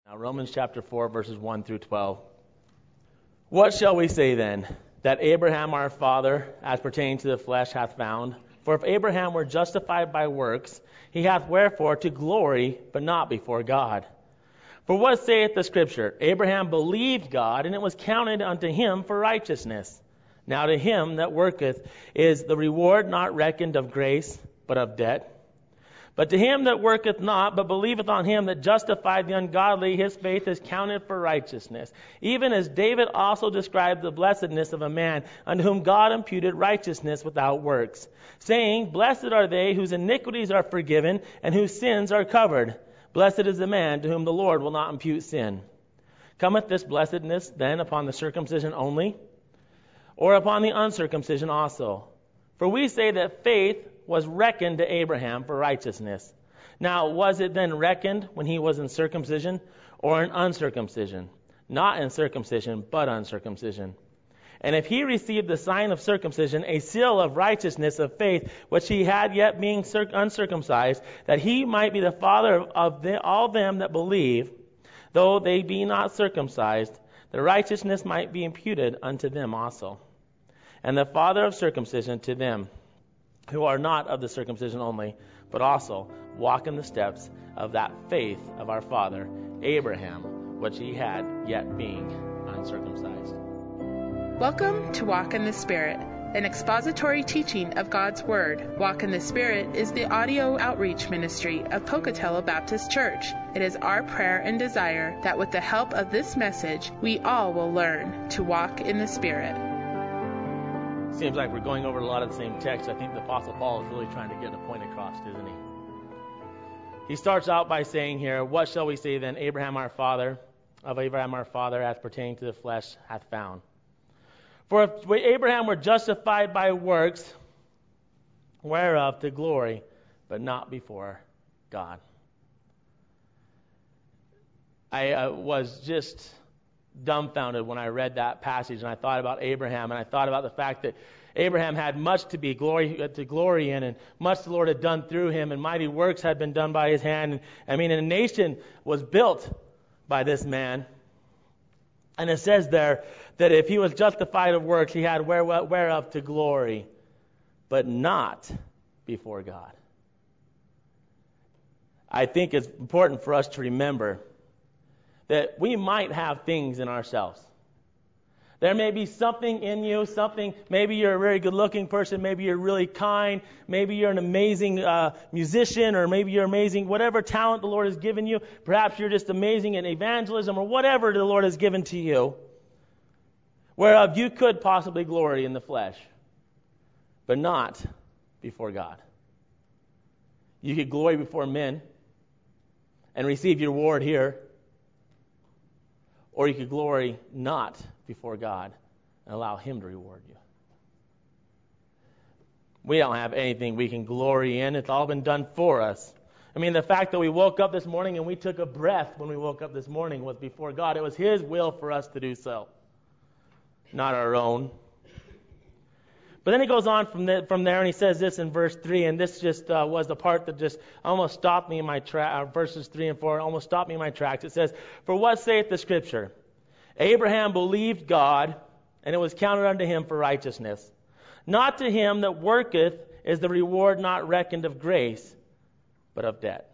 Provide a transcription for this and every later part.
Now, Romans chapter 4, verses 1 through 12. What shall we say then? That Abraham our father, as pertaining to the flesh, hath found? For if Abraham were justified by works, he hath wherefore to glory, but not before God. For what saith the Scripture? Abraham believed God, and it was counted unto him for righteousness. Now to him that worketh is the reward not reckoned of grace, but of debt. But to him that worketh not, but believeth on him that justified the ungodly, his faith is counted for righteousness. Even as David also described the blessedness of a man unto whom God imputed righteousness without works, saying, Blessed are they whose iniquities are forgiven, and whose sins are covered. Blessed is the man to whom the Lord will not impute sin. Cometh this blessedness then upon the circumcision only, or upon the uncircumcision also? For we say that faith was reckoned to Abraham for righteousness. Now, was it then reckoned when he was in circumcision or in uncircumcision? Not in circumcision, but uncircumcision. And if he received the sign of circumcision, a seal of righteousness of faith, which he had yet being uncircumcised, that he might be the father of all them that believe, though they be not circumcised, the righteousness might be imputed unto them also. And the father of circumcision to them who are not of the circumcision only, but also walk in the steps of that faith of our father Abraham, which he had yet being uncircumcised. Welcome to Walk in the Spirit, an expository teaching of God's Word. Walk in the Spirit is the audio outreach ministry of Pocatello Baptist Church. It is our prayer and desire that with the help of this message, we all will learn to walk in the Spirit. Seems like we're going over a lot of the same text. I think the Apostle Paul is really trying to get a point across, isn't he? He starts out by saying here, What shall we say then, Abraham our father, as pertaining to the flesh, hath found? For if Abraham were justified by works, whereof to glory, but not before God. I was just dumbfounded when I read that passage, and I thought about Abraham, and I thought about the fact that Abraham had much to be glory in, and much the Lord had done through him, and mighty works had been done by his hand. And a nation was built by this man. And it says there that if he was justified of works, he had whereof to glory, but not before God. I think it's important for us to remember that we might have things in ourselves. There may be something in you, maybe you're a very good-looking person, maybe you're really kind, maybe you're an amazing musician, or maybe you're amazing, whatever talent the Lord has given you. Perhaps you're just amazing in evangelism, or whatever the Lord has given to you, whereof you could possibly glory in the flesh, but not before God. You could glory before men and receive your reward here, or you could glory not before God and allow Him to reward you. We don't have anything we can glory in. It's all been done for us. The fact that we woke up this morning and we took a breath when we woke up this morning was before God. It was His will for us to do so, not our own. But then he goes on from there, and he says this in verse 3, and this just was the part that just almost stopped me in my verses 3 and 4 almost stopped me in my tracks. It says, For what saith the Scripture? Abraham believed God, and it was counted unto him for righteousness. Not to him that worketh is the reward not reckoned of grace, but of debt.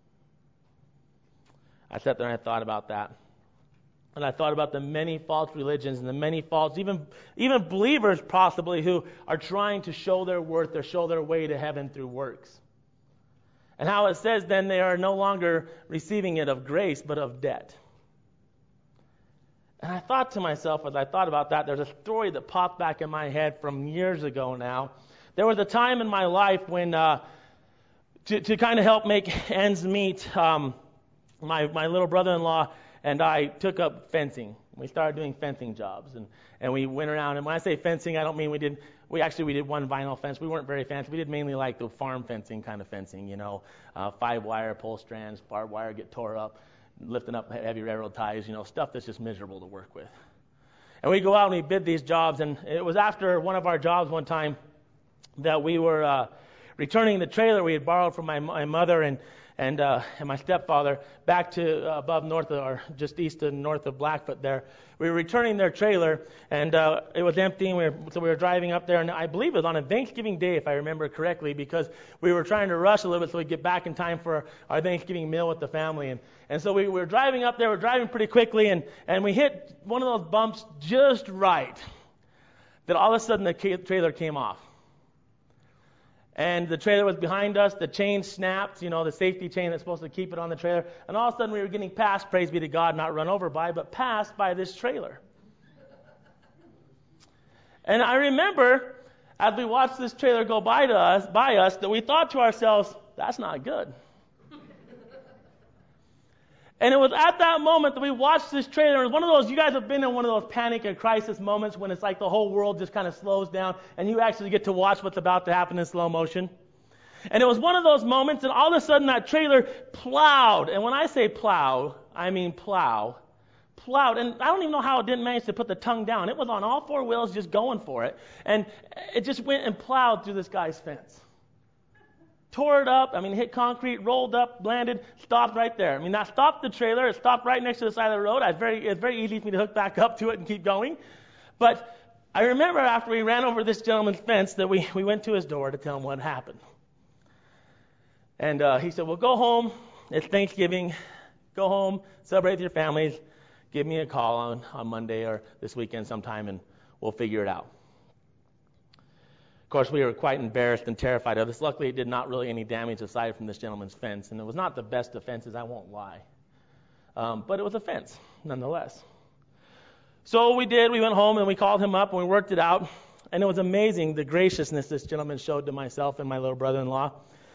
I sat there and I thought about that. And I thought about the many false religions and the many false, even believers possibly, who are trying to show their worth or show their way to heaven through works. And how it says then they are no longer receiving it of grace, but of debt. And I thought to myself, as I thought about that, there's a story that popped back in my head from years ago now. There was a time in my life when, to kind of help make ends meet, my little brother-in-law and I took up fencing. We started doing fencing jobs, and we went around. And when I say fencing, I don't mean we did one vinyl fence. We weren't very fancy. We did mainly like the farm fencing kind of fencing, 5-wire pole strands, barbed wire get tore up, lifting up heavy railroad ties, stuff that's just miserable to work with. And we go out and we bid these jobs, and it was after one of our jobs one time that we were returning the trailer we had borrowed from my mother, and and my stepfather back to above north of, or just east and north of Blackfoot there. We were returning their trailer, and it was empty, and we were driving up there, and I believe it was on a Thanksgiving day, if I remember correctly, because we were trying to rush a little bit so we'd get back in time for our Thanksgiving meal with the family. And so we were driving up there, we're driving pretty quickly, and we hit one of those bumps just right, that all of a sudden the trailer came off. And the trailer was behind us, the chain snapped, the safety chain that's supposed to keep it on the trailer. And all of a sudden we were getting passed, praise be to God, not run over by, but passed by this trailer. And I remember, as we watched this trailer go by us, that we thought to ourselves, that's not good. And it was at that moment that we watched this trailer. It was one of those, you guys have been in one of those panic and crisis moments when it's like the whole world just kind of slows down and you actually get to watch what's about to happen in slow motion. And it was one of those moments, and all of a sudden that trailer plowed. And when I say plow, I mean plow. Plowed. And I don't even know how it didn't manage to put the tongue down. It was on all four wheels just going for it. And it just went and plowed through this guy's fence. Tore it up, hit concrete, rolled up, landed, stopped right there. That stopped the trailer. It stopped right next to the side of the road. It's very easy for me to hook back up to it and keep going. But I remember after we ran over this gentleman's fence that we went to his door to tell him what happened. And he said, well, go home. It's Thanksgiving. Go home, celebrate with your families. Give me a call on Monday or this weekend sometime, and we'll figure it out. Of course, we were quite embarrassed and terrified of this. Luckily, it did not really any damage aside from this gentleman's fence, and it was not the best of fences, I won't lie. But it was a fence, nonetheless. So we went home, and we called him up, and we worked it out, and it was amazing the graciousness this gentleman showed to myself and my little brother-in-law.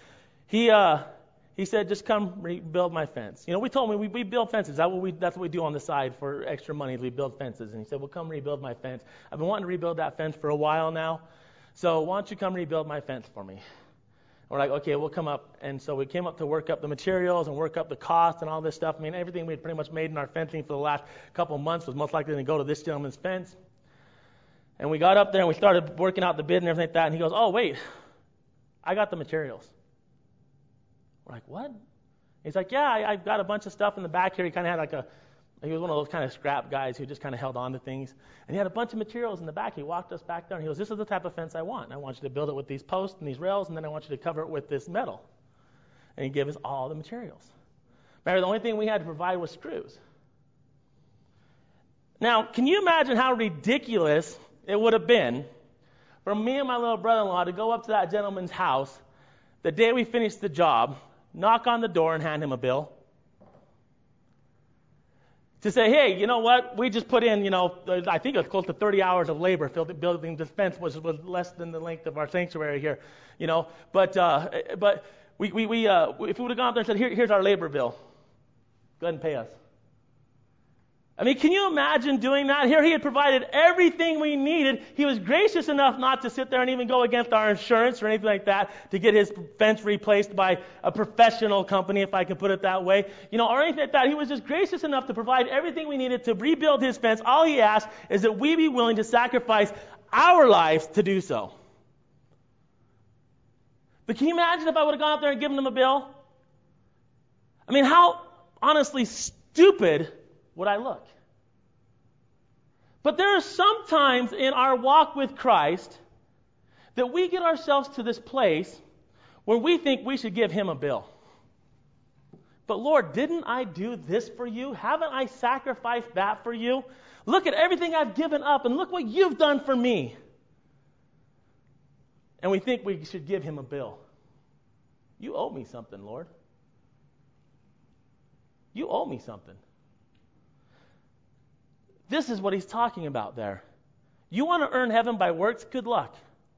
He said, just come rebuild my fence. We told him we build fences. That's what we do on the side for extra money. We build fences. And he said, well, come rebuild my fence. I've been wanting to rebuild that fence for a while now. So why don't you come rebuild my fence for me? And we're like, okay, we'll come up. And so we came up to work up the materials and work up the cost and all this stuff. Everything we had pretty much made in our fencing for the last couple of months was most likely going to go to this gentleman's fence. And we got up there and we started working out the bid and everything like that. And he goes, oh, wait, I got the materials. We're like, what? He's like, yeah, I've got a bunch of stuff in the back here. He kind of had he was one of those kind of scrap guys who just kind of held on to things. And he had a bunch of materials in the back. He walked us back there and he goes, this is the type of fence I want. I want you to build it with these posts and these rails, and then I want you to cover it with this metal. And he gave us all the materials. Remember, the only thing we had to provide was screws. Now, can you imagine how ridiculous it would have been for me and my little brother-in-law to go up to that gentleman's house the day we finished the job, knock on the door and hand him a bill? To say, hey, you know what? We just put in, I think it was close to 30 hours of labor building this fence, which was less than the length of our sanctuary here, But if we would have gone up there and said, here's our labor bill, go ahead and pay us. Can you imagine doing that? Here he had provided everything we needed. He was gracious enough not to sit there and even go against our insurance or anything like that to get his fence replaced by a professional company, if I can put it that way, or anything like that. He was just gracious enough to provide everything we needed to rebuild his fence. All he asked is that we be willing to sacrifice our lives to do so. But can you imagine if I would have gone up there and given him a bill? How honestly stupid would I look? But there are some times in our walk with Christ that we get ourselves to this place where we think we should give him a bill. But Lord, didn't I do this for you? Haven't I sacrificed that for you? Look at everything I've given up, and look what you've done for me. And we think we should give him a bill. You owe me something, Lord. You owe me something. This is what he's talking about there. You want to earn heaven by works? Good luck.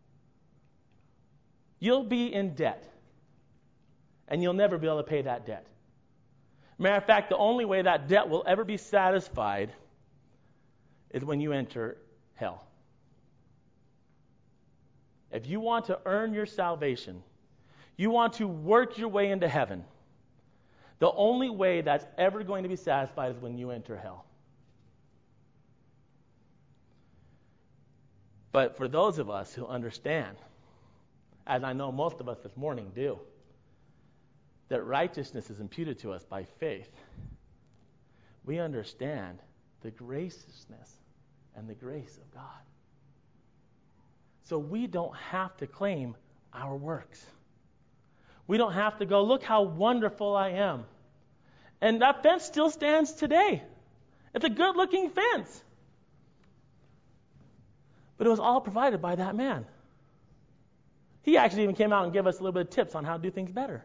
You'll be in debt. And you'll never be able to pay that debt. Matter of fact, the only way that debt will ever be satisfied is when you enter hell. If you want to earn your salvation, you want to work your way into heaven, the only way that's ever going to be satisfied is when you enter hell. But for those of us who understand, as I know most of us this morning do, that righteousness is imputed to us by faith, we understand the graciousness and the grace of God. So we don't have to claim our works. We don't have to go, look how wonderful I am. And that fence still stands today. It's a good-looking fence. But it was all provided by that man. He actually even came out and gave us a little bit of tips on how to do things better.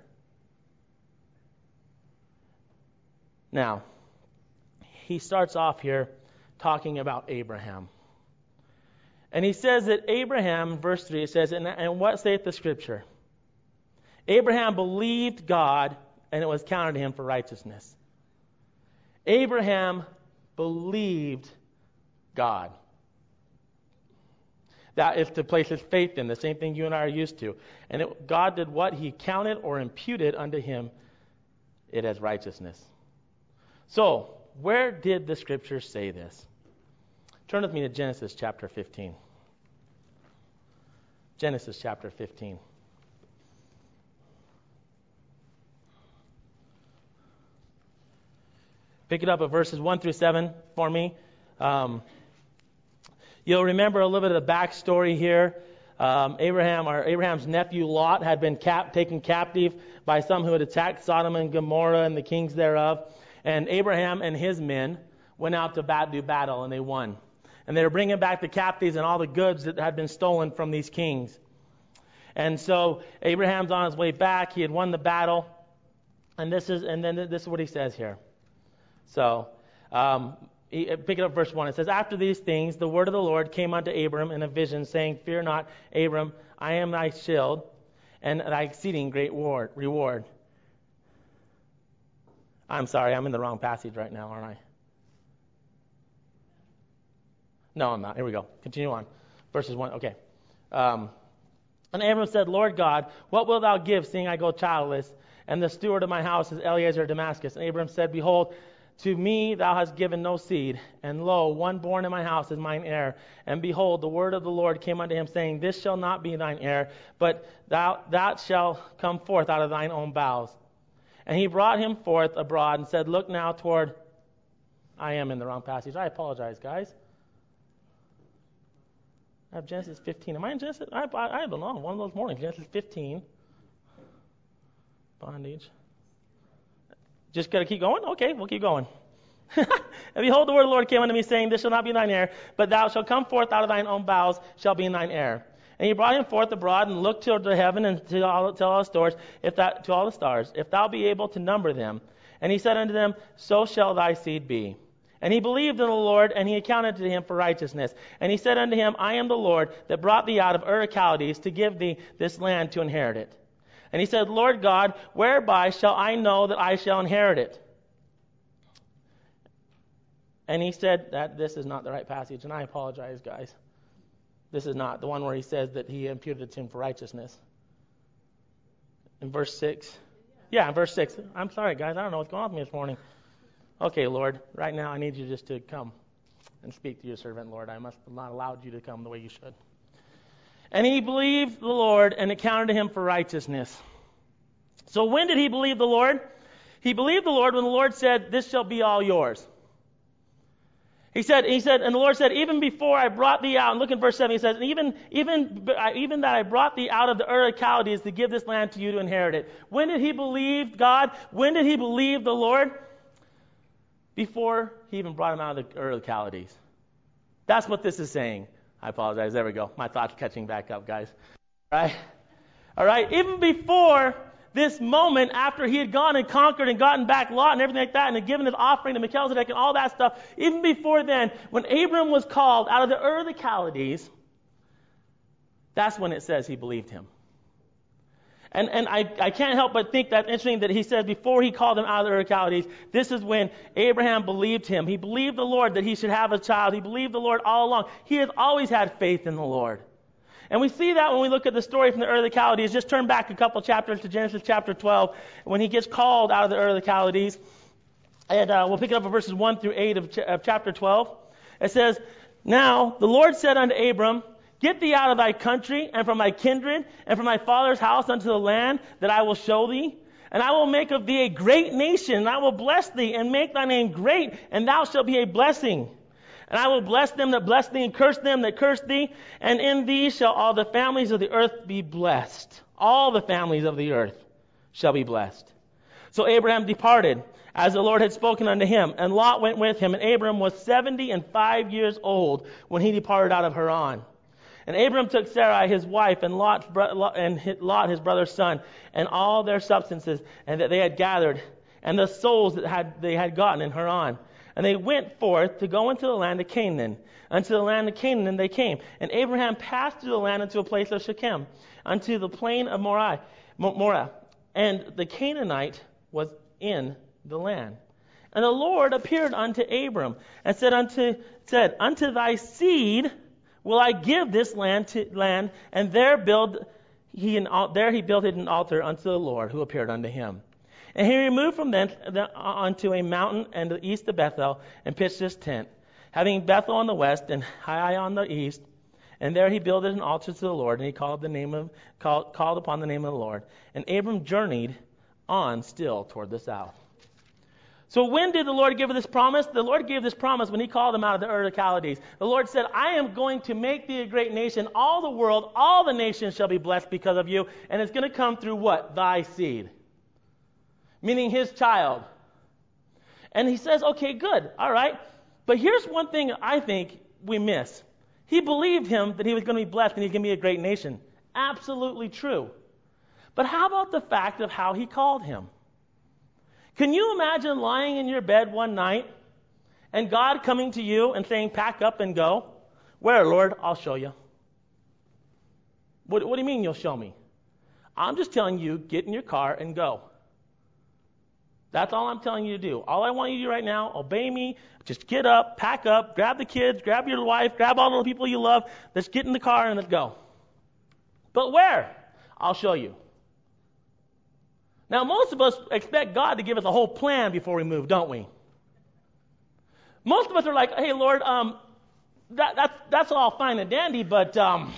Now, he starts off here talking about Abraham. And he says that Abraham, verse 3, it says, and what saith the Scripture? Abraham believed God, and it was counted to him for righteousness. Abraham believed God. That is to place his faith in, the same thing you and I are used to. And God did what? He counted or imputed unto him it as righteousness. So, where did the Scripture say this? Turn with me to Genesis chapter 15. Genesis chapter 15. Pick it up at verses 1 through 7 for me. You'll remember a little bit of the backstory here. Abraham's nephew Lot had been taken captive by some who had attacked Sodom and Gomorrah and the kings thereof. And Abraham and his men went out to do battle, and they won. And they were bringing back the captives and all the goods that had been stolen from these kings. And so Abraham's on his way back. He had won the battle. And this is what he says here. So, pick it up verse 1. It says, after these things, the word of the Lord came unto Abram in a vision, saying, fear not, Abram, I am thy shield, and thy exceeding great reward. I'm sorry, I'm in the wrong passage right now, aren't I? No, I'm not. Here we go. Continue on. Verses 1. Okay. And Abram said, Lord God, what wilt thou give, seeing I go childless? And the steward of my house is Eliezer of Damascus. And Abram said, behold, to me thou hast given no seed, and lo, one born in my house is mine heir. And behold, the word of the Lord came unto him, saying, this shall not be thine heir, but that shall come forth out of thine own bowels. And he brought him forth abroad, and said, look now toward... I am in the wrong passage. I apologize, guys. I have Genesis 15. Am I in Genesis? I don't know. One of those mornings. Genesis 15. Bondage. Just got to keep going? Okay, we'll keep going. And behold, the word of the Lord came unto me, saying, this shall not be thine heir, but thou shalt come forth out of thine own bowels, shall be thine heir. And he brought him forth abroad, and looked toward the heaven, and to all the stars, if thou be able to number them. And he said unto them, so shall thy seed be. And he believed in the Lord, and he accounted to him for righteousness. And he said unto him, I am the Lord that brought thee out of Ur of Chaldees to give thee this land to inherit it. And he said, Lord God, whereby shall I know that I shall inherit it? And he said that this is not the right passage, and I apologize, guys. This is not the one where he says that he imputed it to him for righteousness. In verse 6. Yeah, in verse 6. I'm sorry, guys. I don't know what's going on with me this morning. Okay, Lord, right now I need you just to come and speak to your servant, Lord. I must have not allowed you to come the way you should. And he believed the Lord, and it counted to him for righteousness. So when did he believe the Lord? He believed the Lord when the Lord said, this shall be all yours. He said, and the Lord said, even before I brought thee out, and look in verse 7, he says, even that I brought thee out of the Ur of Chaldees to give this land to you to inherit it. When did he believe God? When did he believe the Lord? Before he even brought him out of the Ur of Chaldees. That's what this is saying. I apologize. There we go. My thoughts catching back up, guys. All right. Even before this moment, after he had gone and conquered and gotten back Lot and everything like that, and had given his offering to Melchizedek and all that stuff, even before then, when Abram was called out of the Ur of the Chaldees, that's when it says he believed him. And I can't help but think that's interesting that he says before he called him out of the Ur of Chaldees, this is when Abraham believed him. He believed the Lord that he should have a child. He believed the Lord all along. He has always had faith in the Lord. And we see that when we look at the story from the Ur of the Chaldees. Just turn back a couple chapters to Genesis chapter 12, when he gets called out of the Ur of the Chaldees. And we'll pick it up at verses 1 through 8 of chapter 12. It says, now the Lord said unto Abram, get thee out of thy country, and from thy kindred, and from thy father's house unto the land that I will show thee. And I will make of thee a great nation, and I will bless thee, and make thy name great, and thou shalt be a blessing. And I will bless them that bless thee, and curse them that curse thee, and in thee shall all the families of the earth be blessed. All the families of the earth shall be blessed. So Abraham departed, as the Lord had spoken unto him, and Lot went with him, and Abram was 75 years old when he departed out of Haran. And Abram took Sarai his wife, and Lot his brother's son, and all their substances, and that they had gathered, and the souls that they had gotten in Haran. And they went forth to go into the land of Canaan. Unto the land of Canaan they came. And Abraham passed through the land unto a place of Shechem, unto the plain of Moreh. And the Canaanite was in the land. And the Lord appeared unto Abram, and said, Unto thy seed will I give this land, and there he built an altar unto the Lord, who appeared unto him. And he removed from thence unto a mountain and the east of Bethel, and pitched his tent, having Bethel on the west and Hai on the east. And there he builded an altar to the Lord, and he called upon the name of the Lord. And Abram journeyed on still toward the south. So when did the Lord give this promise? The Lord gave this promise when he called them out of the Ur of the Chaldees. The Lord said, I am going to make thee a great nation. All the world, all the nations shall be blessed because of you. And it's going to come through what? Thy seed. Meaning his child. And he says, okay, good. All right. But here's one thing I think we miss. He believed him that he was going to be blessed and he's going to be a great nation. Absolutely true. But how about the fact of how he called him? Can you imagine lying in your bed one night and God coming to you and saying, pack up and go? Where, Lord? I'll show you. What do you mean you'll show me? I'm just telling you, get in your car and go. That's all I'm telling you to do. All I want you to do right now, obey me. Just get up, pack up, grab the kids, grab your wife, grab all the people you love. Let's get in the car and let's go. But where? I'll show you. Now, most of us expect God to give us a whole plan before we move, don't we? Most of us are like, hey, Lord, that's all fine and dandy, but can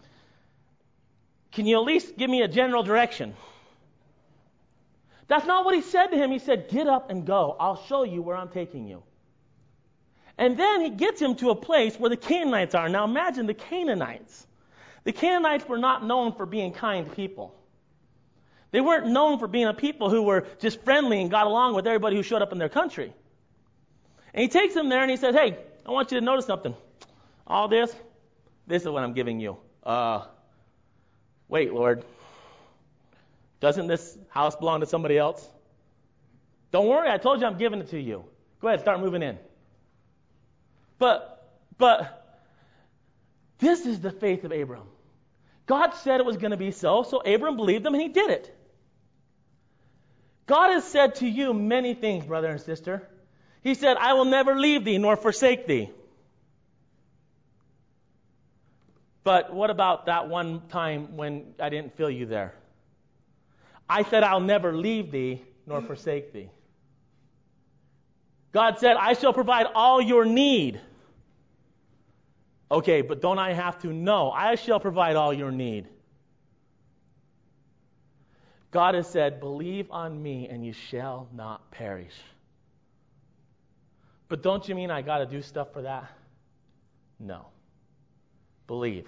you at least give me a general direction? That's not what he said to him. He said, get up and go. I'll show you where I'm taking you. And then he gets him to a place where the Canaanites are. Now imagine the Canaanites. The Canaanites were not known for being kind people. They weren't known for being a people who were just friendly and got along with everybody who showed up in their country. And he takes them there and he says, hey, I want you to notice something. All this is what I'm giving you. Wait, Lord. Doesn't this house belong to somebody else? Don't worry, I told you I'm giving it to you. Go ahead, start moving in. But this is the faith of Abram. God said it was going to be so Abram believed him and he did it. God has said to you many things, brother and sister. He said, I will never leave thee nor forsake thee. But what about that one time when I didn't feel you there? I said, I'll never leave thee nor forsake thee. God said, I shall provide all your need. Okay, but don't I have to know? I shall provide all your need. God has said, believe on me and you shall not perish. But don't you mean I got to do stuff for that? No. Believe.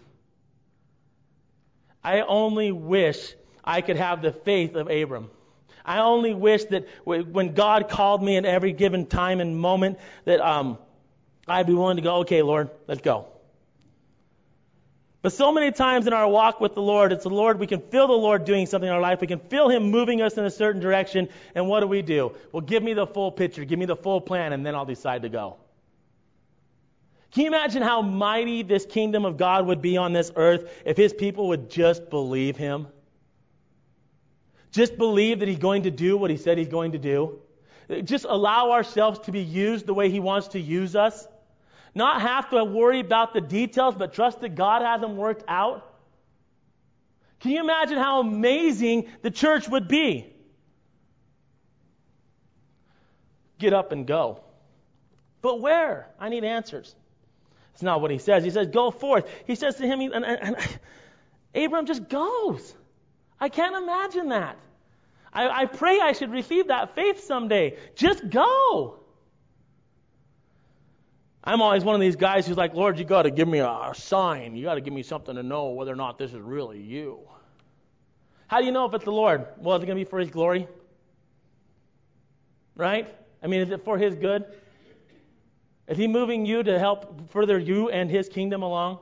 I only wish I could have the faith of Abram. I only wish that when God called me at every given time and moment that I'd be willing to go, okay, Lord, let's go. But so many times in our walk with the Lord, it's the Lord, we can feel the Lord doing something in our life. We can feel Him moving us in a certain direction. And what do? Well, give me the full picture. Give me the full plan, and then I'll decide to go. Can you imagine how mighty this kingdom of God would be on this earth if His people would just believe Him? Just believe that He's going to do what He said He's going to do. Just allow ourselves to be used the way He wants to use us. Not have to worry about the details, but trust that God has them worked out. Can you imagine how amazing the church would be? Get up and go. But where? I need answers. It's not what he says. He says, go forth. He says to him, and Abram just goes. I can't imagine that. I pray I should receive that faith someday. Just go. I'm always one of these guys who's like, Lord, you got to give me a sign. You got to give me something to know whether or not this is really you. How do you know if it's the Lord? Well, is it going to be for His glory? Right? I mean, is it for His good? Is He moving you to help further you and His kingdom along?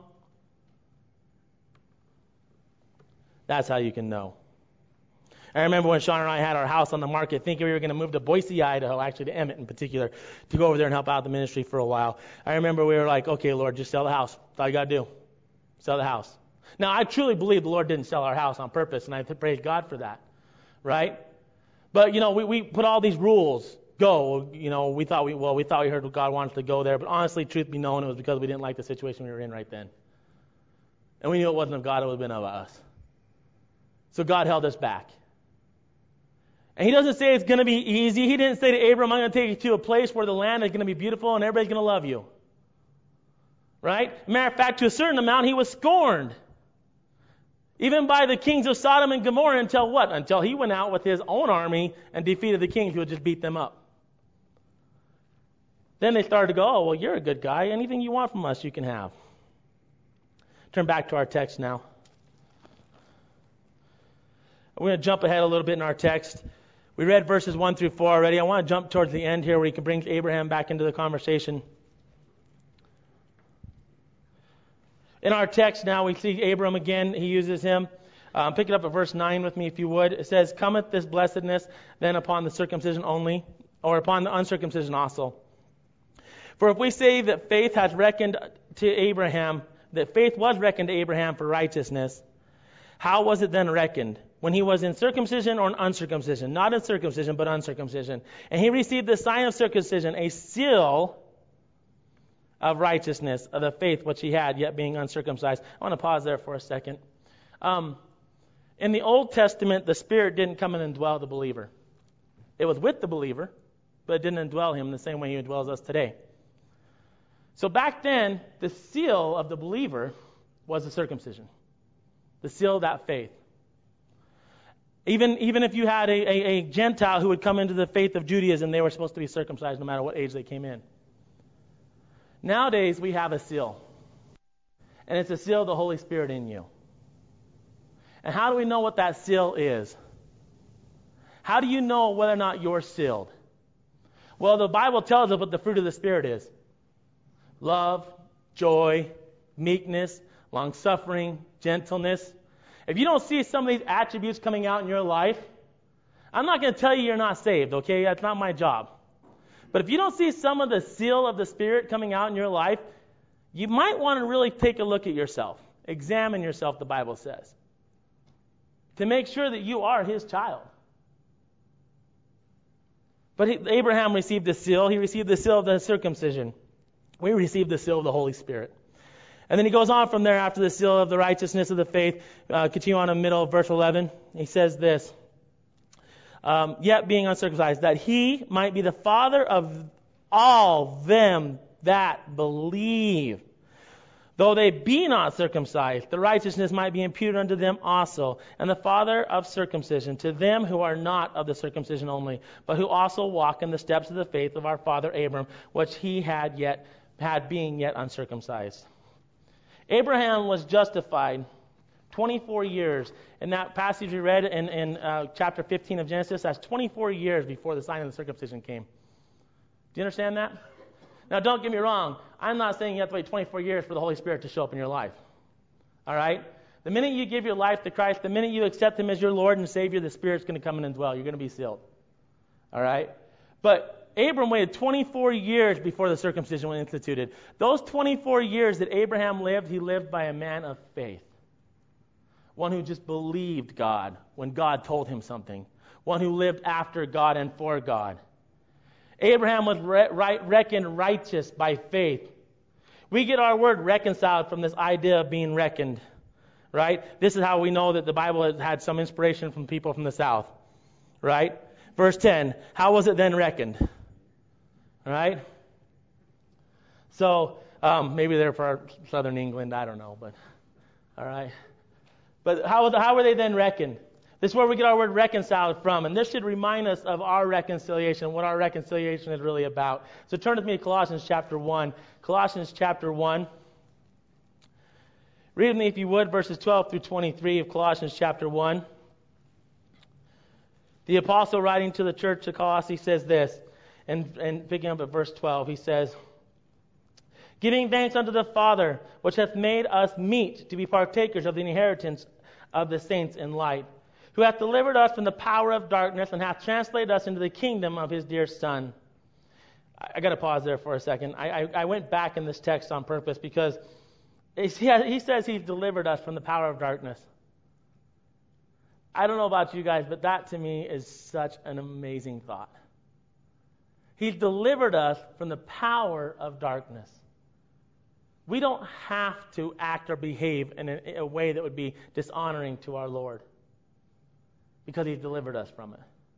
That's how you can know. I remember when Sean and I had our house on the market, thinking we were going to move to Boise, Idaho, actually to Emmett in particular, to go over there and help out the ministry for a while. I remember we were like, okay, Lord, just sell the house. That's all you got to do. Sell the house. Now, I truly believe the Lord didn't sell our house on purpose, and I praise God for that, right? But, we put all these rules. Go. We thought we heard what God wanted us to go there, but honestly, truth be known, it was because we didn't like the situation we were in right then. And we knew it wasn't of God, it would have been of us. So God held us back. And He doesn't say it's going to be easy. He didn't say to Abram, I'm going to take you to a place where the land is going to be beautiful and everybody's going to love you. Right? Matter of fact, to a certain amount, he was scorned. Even by the kings of Sodom and Gomorrah until what? Until he went out with his own army and defeated the kings who had just beat them up. Then they started to go, oh, well, you're a good guy. Anything you want from us, you can have. Turn back to our text now. We're going to jump ahead a little bit in our text. We read verses 1 through 4 already. I want to jump towards the end here where he can bring Abraham back into the conversation. In our text now, we see Abram again. He uses him. Pick it up at verse 9 with me if you would. It says, cometh this blessedness then upon the circumcision only, or upon the uncircumcision also. For if we say that faith hath reckoned to Abraham, that faith was reckoned to Abraham for righteousness, how was it then reckoned? When he was in circumcision or in uncircumcision? Not in circumcision, but uncircumcision. And he received the sign of circumcision, a seal of righteousness, of the faith which he had, yet being uncircumcised. I want to pause there for a second. In the Old Testament, the Spirit didn't come in and indwell the believer. It was with the believer, but it didn't indwell him the same way he indwells us today. So back then, the seal of the believer was the circumcision. The seal of that faith. Even if you had a Gentile who would come into the faith of Judaism, they were supposed to be circumcised no matter what age they came in. Nowadays, we have a seal. And it's a seal of the Holy Spirit in you. And how do we know what that seal is? How do you know whether or not you're sealed? Well, the Bible tells us what the fruit of the Spirit is. Love, joy, meekness, long-suffering, gentleness. If you don't see some of these attributes coming out in your life, I'm not going to tell you you're not saved, okay? That's not my job. But if you don't see some of the seal of the Spirit coming out in your life, you might want to really take a look at yourself. Examine yourself, the Bible says, to make sure that you are His child. But Abraham received the seal. He received the seal of the circumcision. We received the seal of the Holy Spirit. And then he goes on from there after the seal of the righteousness of the faith. Continue on in the middle of verse 11. He says this. Yet being uncircumcised, that he might be the father of all them that believe. Though they be not circumcised, the righteousness might be imputed unto them also. And the father of circumcision to them who are not of the circumcision only, but who also walk in the steps of the faith of our father Abram, which he had being yet uncircumcised. Abraham was justified 24 years. In that passage we read in chapter 15 of Genesis, that's 24 years before the sign of the circumcision came. Do you understand that? Now, don't get me wrong. I'm not saying you have to wait 24 years for the Holy Spirit to show up in your life. All right? The minute you give your life to Christ, the minute you accept Him as your Lord and Savior, the Spirit's going to come in and dwell. You're going to be sealed. All right? But Abram waited 24 years before the circumcision was instituted. Those 24 years that Abraham lived, he lived by a man of faith. One who just believed God when God told him something. One who lived after God and for God. Abraham was reckoned righteous by faith. We get our word reconciled from this idea of being reckoned. Right? This is how we know that the Bible has had some inspiration from people from the South. Right? Verse 10. How was it then reckoned? Right? So, maybe they're for Southern England. I don't know. But, all right. But how were they then reckoned? This is where we get our word reconciled from, and this should remind us of our reconciliation, what our reconciliation is really about. So turn with me to Colossians chapter 1. Colossians chapter 1. Read with me, if you would, verses 12 through 23 of Colossians chapter 1. The apostle writing to the church of Colossae says this, and picking up at verse 12, he says, "Giving thanks unto the Father, which hath made us meet to be partakers of the inheritance of the saints in light, who hath delivered us from the power of darkness and hath translated us into the kingdom of his dear Son." I got to pause there for a second. I went back in this text on purpose because he says he's delivered us from the power of darkness. I don't know about you guys, but that to me is such an amazing thought. He's delivered us from the power of darkness. We don't have to act or behave in a way that would be dishonoring to our Lord because he's delivered us from it.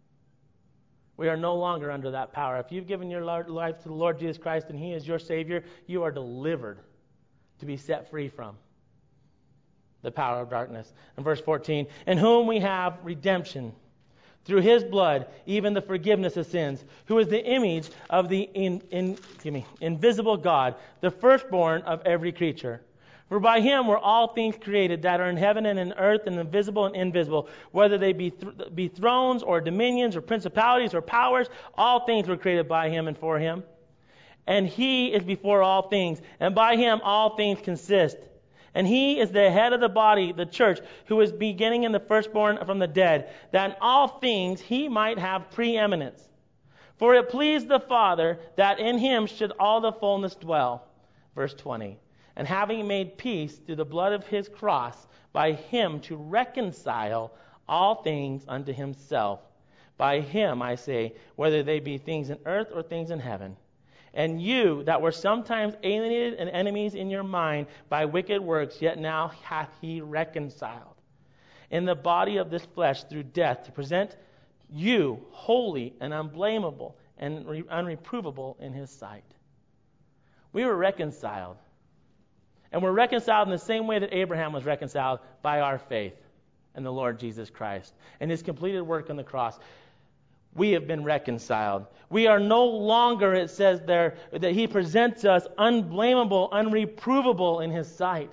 We are no longer under that power. If you've given your life to the Lord Jesus Christ and he is your Savior, you are delivered to be set free from the power of darkness. In verse 14, "In whom we have redemption through his blood, even the forgiveness of sins, who is the image of the invisible God, the firstborn of every creature. For by him were all things created that are in heaven and in earth, and visible and invisible, whether they be thrones or dominions or principalities or powers, all things were created by him and for him. And he is before all things, and by him all things consist. And he is the head of the body, the church, who is beginning in the firstborn from the dead, that in all things he might have preeminence. For it pleased the Father that in him should all the fullness dwell." Verse 20. "And having made peace through the blood of his cross, by him to reconcile all things unto himself. By him, I say, whether they be things in earth or things in heaven. And you that were sometimes alienated and enemies in your mind by wicked works, yet now hath he reconciled in the body of this flesh through death, to present you holy and unblameable and unreprovable in his sight." We were reconciled. And we're reconciled in the same way that Abraham was reconciled, by our faith in the Lord Jesus Christ and his completed work on the cross. We have been reconciled. We are no longer, it says there, that he presents us unblameable, unreprovable in his sight.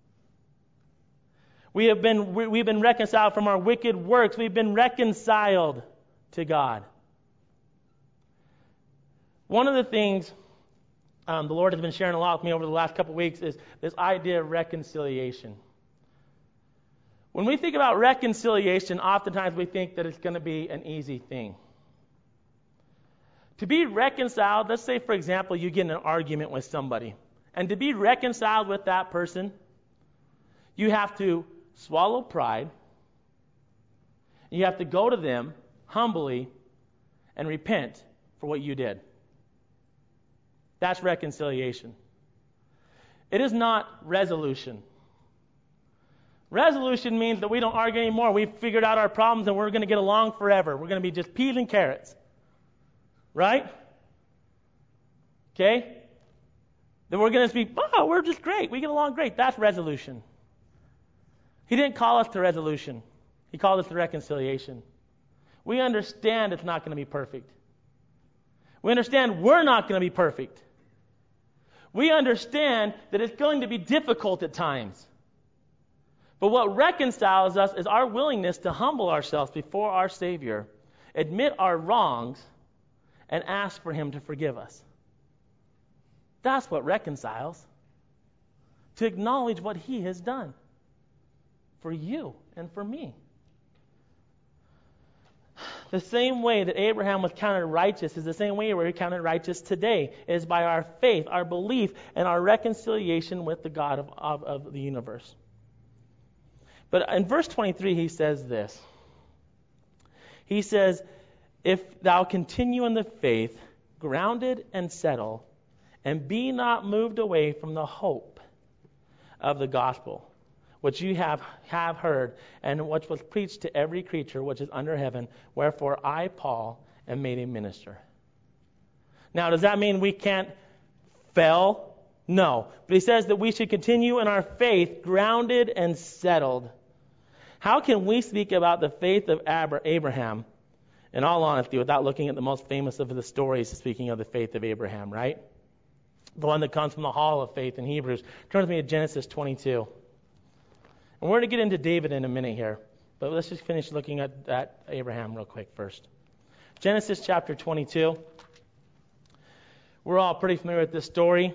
We've been reconciled from our wicked works. We've been reconciled to God. One of the things the Lord has been sharing a lot with me over the last couple of weeks is this idea of reconciliation. When we think about reconciliation, oftentimes we think that it's going to be an easy thing. To be reconciled, let's say, for example, you get in an argument with somebody. And to be reconciled with that person, you have to swallow pride. You have to go to them humbly and repent for what you did. That's reconciliation. It is not resolution. Resolution means that we don't argue anymore. We've figured out our problems and we're going to get along forever. We're going to be just peas and carrots. Right? Okay? Then we're going to be, we're just great. We get along great. That's resolution. He didn't call us to resolution. He called us to reconciliation. We understand it's not going to be perfect. We understand we're not going to be perfect. We understand that it's going to be difficult at times. But what reconciles us is our willingness to humble ourselves before our Savior, admit our wrongs, and ask for him to forgive us. That's what reconciles. To acknowledge what he has done for you and for me. The same way that Abraham was counted righteous is the same way we're counted righteous today. It is by our faith, our belief, and our reconciliation with the God of the universe. But in verse 23, he says this. He says, "If thou continue in the faith, grounded and settled, and be not moved away from the hope of the gospel, which you have heard, and which was preached to every creature which is under heaven, wherefore I, Paul, am made a minister." Now, does that mean we can't fail? No. But he says that we should continue in our faith, grounded and settled. How can we speak about the faith of Abraham, in all honesty, without looking at the most famous of the stories speaking of the faith of Abraham, right? The one that comes from the Hall of Faith in Hebrews. Turn with me to Genesis 22. And we're going to get into David in a minute here. But let's just finish looking at Abraham real quick first. Genesis chapter 22. We're all pretty familiar with this story.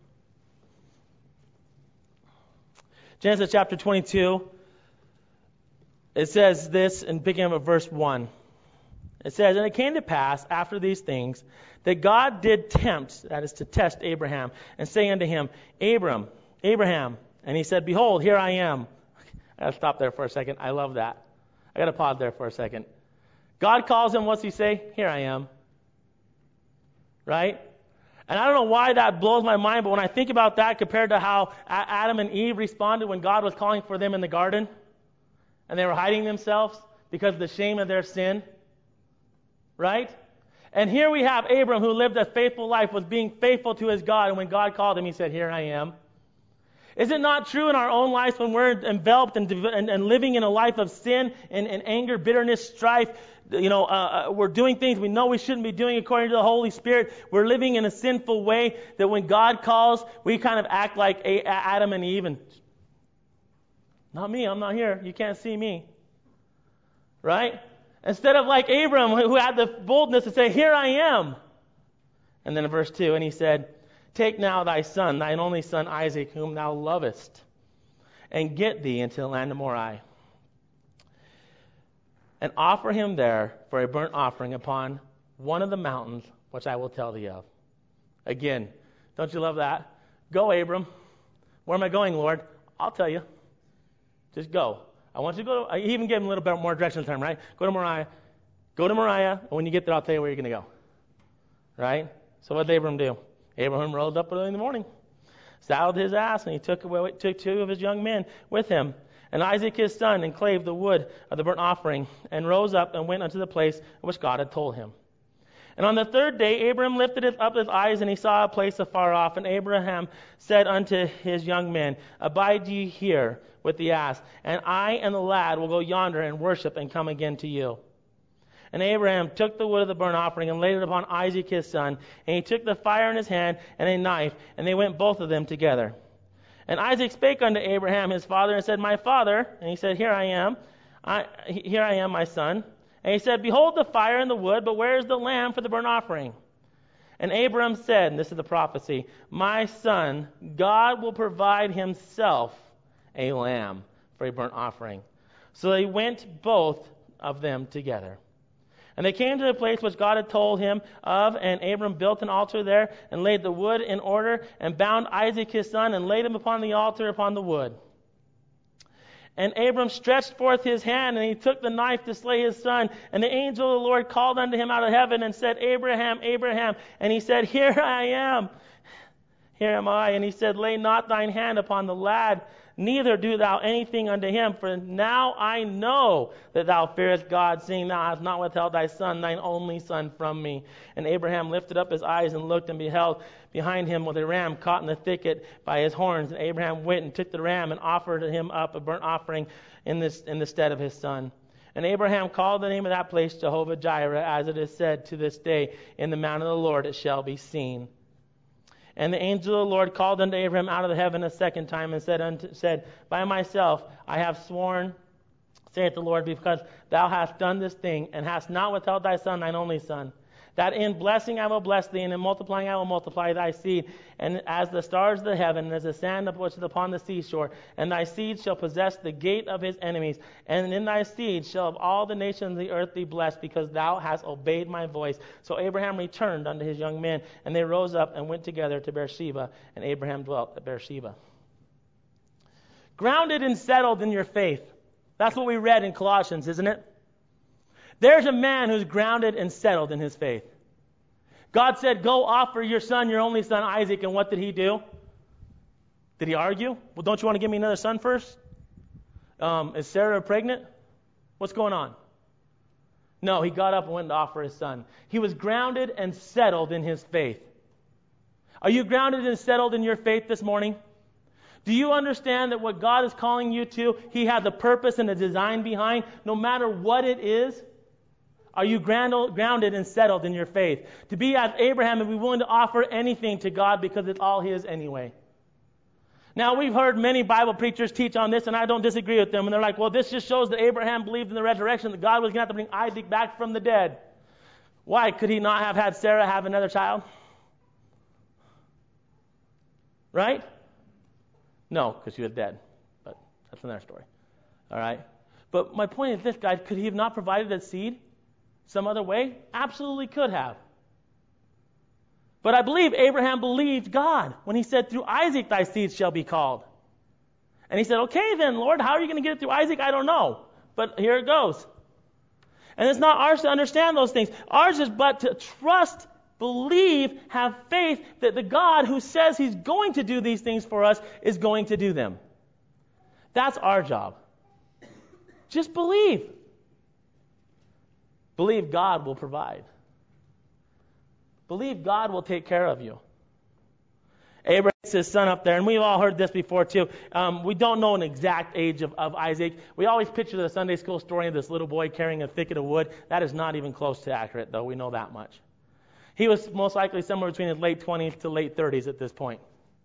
Genesis chapter 22. It says this, and picking up at verse 1. It says, "And it came to pass after these things that God did tempt," that is to test Abraham, "and say unto him, Abram, Abraham. And he said, Behold, here I am." I got to stop there for a second. I love that. I got to pause there for a second. God calls him, what's he say? Here I am. Right? And I don't know why that blows my mind, but when I think about that compared to how Adam and Eve responded when God was calling for them in the garden, and they were hiding themselves because of the shame of their sin. Right? And here we have Abram, who lived a faithful life, was being faithful to his God, and when God called him, he said, Here I am. Is it not true in our own lives when we're enveloped and living in a life of sin and anger, bitterness, strife? We're doing things we know we shouldn't be doing according to the Holy Spirit. We're living in a sinful way that when God calls, we kind of act like Adam and Eve. And not me, I'm not here. You can't see me. Right? Instead of like Abram, who had the boldness to say, Here I am. And then in verse 2, and he said, Take now thy son, thine only son Isaac, whom thou lovest, and get thee into the land of Moriah, and offer him there for a burnt offering upon one of the mountains which I will tell thee of. Again, don't you love that? Go, Abram. Where am I going, Lord? I'll tell you. Just go. I want you to go. I even gave him a little bit more direction this time, right? Go to Moriah. Go to Moriah, and when you get there, I'll tell you where you're going to go. Right? So what did Abram do? Abraham rose up early in the morning, saddled his ass, and he took two of his young men with him, and Isaac his son, and clave the wood of the burnt offering, and rose up and went unto the place which God had told him. And on the third day Abraham lifted up his eyes, and he saw a place afar off. And Abraham said unto his young men, Abide ye here with the ass, and I and the lad will go yonder and worship and come again to you. And Abraham took the wood of the burnt offering and laid it upon Isaac his son. And he took the fire in his hand and a knife, and they went both of them together. And Isaac spake unto Abraham his father and said, My father. And he said, Here I am. Here I am, my son. And he said, Behold the fire and the wood, but where is the lamb for the burnt offering? And Abraham said, and this is the prophecy, My son, God will provide himself a lamb for a burnt offering. So they went both of them together. And they came to the place which God had told him of, and Abram built an altar there, and laid the wood in order, and bound Isaac his son, and laid him upon the altar upon the wood. And Abram stretched forth his hand, and he took the knife to slay his son. And the angel of the Lord called unto him out of heaven, and said, Abraham, Abraham. And he said, Here I am. Here am I. And he said, Lay not thine hand upon the lad, neither do thou anything unto him, for now I know that thou fearest God, seeing thou hast not withheld thy son, thine only son, from me. And Abraham lifted up his eyes and looked, and beheld behind him was a ram caught in the thicket by his horns. And Abraham went and took the ram and offered him up a burnt offering in the stead of his son. And Abraham called the name of that place Jehovah-Jireh, as it is said to this day, In the mount of the Lord it shall be seen. And the angel of the Lord called unto Abraham out of the heaven a second time, and said, By myself I have sworn, saith the Lord, because thou hast done this thing, and hast not withheld thy son, thine only son, that in blessing I will bless thee, and in multiplying I will multiply thy seed, and as the stars of the heaven, and as the sand which is upon the seashore. And thy seed shall possess the gate of his enemies, and in thy seed shall all the nations of the earth be blessed, because thou hast obeyed my voice. So Abraham returned unto his young men, and they rose up and went together to Beersheba, and Abraham dwelt at Beersheba. Grounded and settled in your faith. That's what we read in Colossians, isn't it? There's a man who's grounded and settled in his faith. God said, Go offer your son, your only son, Isaac. And what did he do? Did he argue? Well, don't you want to give me another son first? Is Sarah pregnant? What's going on? No, he got up and went to offer his son. He was grounded and settled in his faith. Are you grounded and settled in your faith this morning? Do you understand that what God is calling you to, He has a purpose and a design behind, no matter what it is? Are you grounded and settled in your faith? To be as Abraham and be willing to offer anything to God because it's all His anyway. Now, we've heard many Bible preachers teach on this, and I don't disagree with them. And they're like, well, this just shows that Abraham believed in the resurrection, that God was going to have to bring Isaac back from the dead. Why? Could he not have had Sarah have another child? Right? No, because she was dead. But that's another story. All right? But my point is this, guys. Could He have not provided that seed some other way? Absolutely could have. But I believe Abraham believed God when He said, through Isaac thy seed shall be called. And he said, okay then, Lord, how are you going to get it through Isaac? I don't know. But here it goes. And it's not ours to understand those things. Ours is but to trust, believe, have faith that the God who says He's going to do these things for us is going to do them. That's our job. Just believe. Believe God will provide. Believe God will take care of you. Abraham is his son up there, and we've all heard this before too. We don't know an exact age of Isaac. We always picture the Sunday school story of this little boy carrying a thicket of wood. That is not even close to accurate, though. We know that much. He was most likely somewhere between his late 20s to late 30s at this point.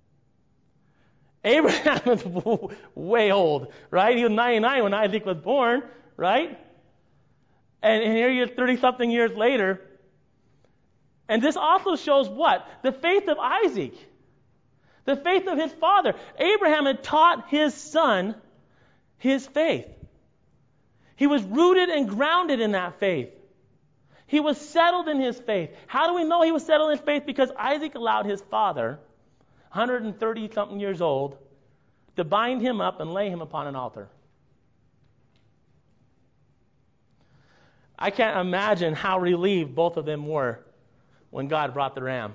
Abraham is way old, right? He was 99 when Isaac was born, right? And here he is 30-something years later. And this also shows what? The faith of Isaac. The faith of his father. Abraham had taught his son his faith. He was rooted and grounded in that faith. He was settled in his faith. How do we know he was settled in his faith? Because Isaac allowed his father, 130-something years old, to bind him up and lay him upon an altar. I can't imagine how relieved both of them were when God brought the ram.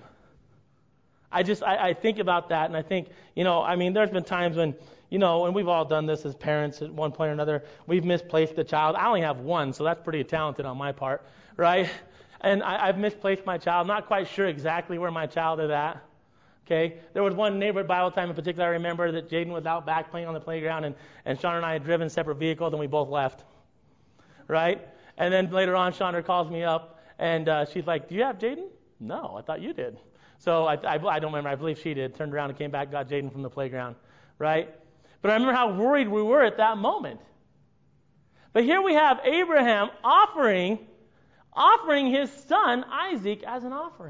I think about that, and I think, there's been times when, and we've all done this as parents at one point or another, we've misplaced a child. I only have one, so that's pretty talented on my part, right? And I've misplaced my child. I'm not quite sure exactly where my child is at. Okay? There was one neighborhood Bible time in particular I remember that Jaden was out back playing on the playground, and Sean and I had driven separate vehicles, and we both left. Right? And then later on, Chandra calls me up, and she's like, do you have Jaden? No, I thought you did. So I don't remember. I believe she did. Turned around and came back, got Jaden from the playground. Right? But I remember how worried we were at that moment. But here we have Abraham offering his son Isaac as an offering.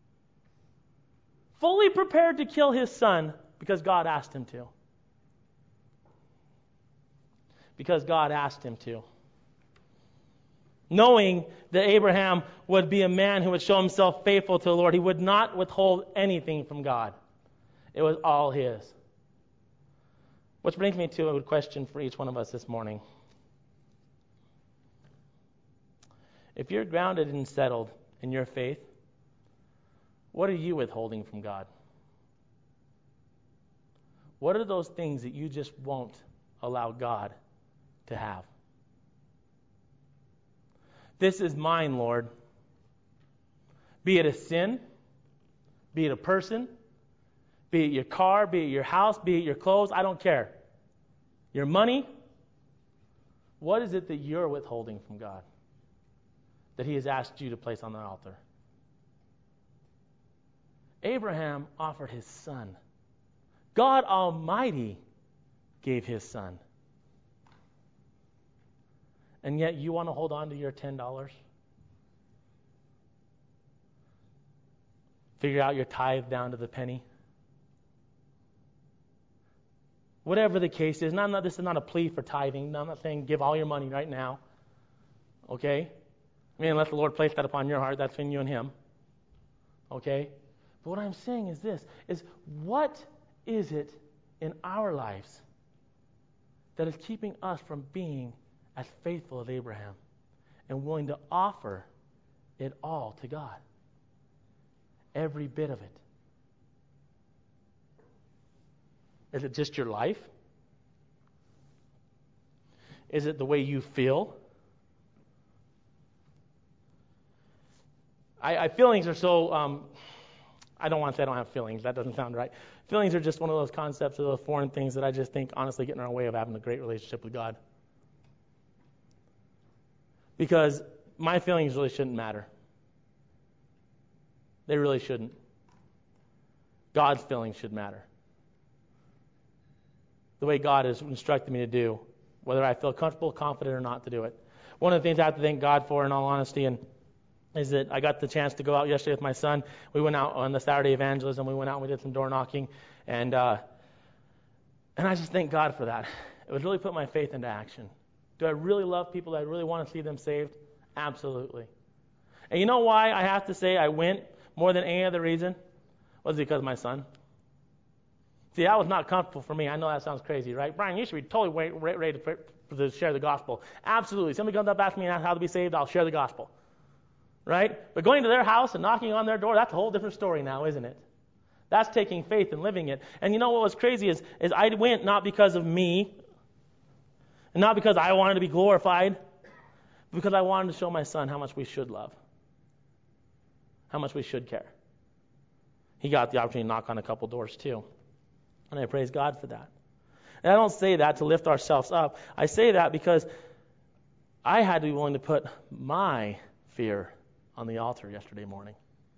Fully prepared to kill his son because God asked him to. Because God asked him to. Knowing that Abraham would be a man who would show himself faithful to the Lord. He would not withhold anything from God. It was all His. Which brings me to a question for each one of us this morning. If you're grounded and settled in your faith, what are you withholding from God? What are those things that you just won't allow God to have? This is mine, Lord. Be it a sin, be it a person, be it your car, be it your house, be it your clothes, I don't care. Your money, what is it that you're withholding from God that He has asked you to place on the altar? Abraham offered his son. God Almighty gave His son. And yet you want to hold on to your $10? Figure out your tithe down to the penny? Whatever the case is, this is not a plea for tithing. I'm not saying give all your money right now. Okay? Unless the Lord placed that upon your heart, that's between you and Him. Okay? But what I'm saying is this, is what is it in our lives that is keeping us from being as faithful as Abraham and willing to offer it all to God? Every bit of it. Is it just your life? Is it the way you feel? Feelings are so I don't want to say I don't have feelings. That doesn't sound right. Feelings are just one of those concepts, of those foreign things that I just think honestly get in our way of having a great relationship with God. Because my feelings really shouldn't matter. They really shouldn't. God's feelings should matter. The way God has instructed me to do, whether I feel comfortable, confident, or not to do it. One of the things I have to thank God for, in all honesty, is that I got the chance to go out yesterday with my son. We went out on the Saturday evangelism. We went out and we did some door knocking. And I just thank God for that. It would really put my faith into action. Do I really love people? Do I really want to see them saved? Absolutely. And you know why I have to say I went more than any other reason? Was because of my son. See, that was not comfortable for me. I know that sounds crazy, right? Brian, you should be totally ready to share the gospel. Absolutely. Somebody comes up asking me how to be saved, I'll share the gospel. Right? But going to their house and knocking on their door, that's a whole different story now, isn't it? That's taking faith and living it. And you know what was crazy is I went not because of me, and not because I wanted to be glorified, but because I wanted to show my son how much we should love, how much we should care. He got the opportunity to knock on a couple doors too. And I praise God for that. And I don't say that to lift ourselves up. I say that because I had to be willing to put my fear on the altar yesterday morning.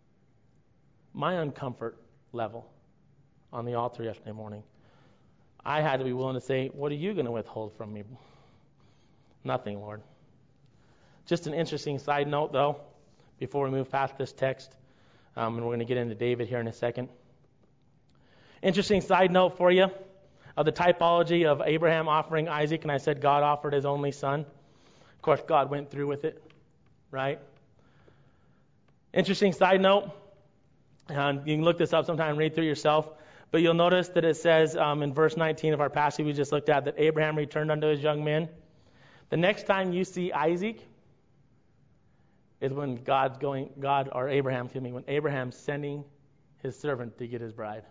My uncomfort level on the altar yesterday morning. I had to be willing to say, what are you going to withhold from me? Nothing, Lord. Just an interesting side note, though, before we move past this text, and we're going to get into David here in a second. Interesting side note for you of the typology of Abraham offering Isaac, and I said God offered his only son. Of course, God went through with it, right? Interesting side note. You can look this up sometime and read through yourself. But you'll notice that it says in verse 19 of our passage we just looked at that Abraham returned unto his young men. The next time you see Isaac is when when Abraham's sending his servant to get his bride.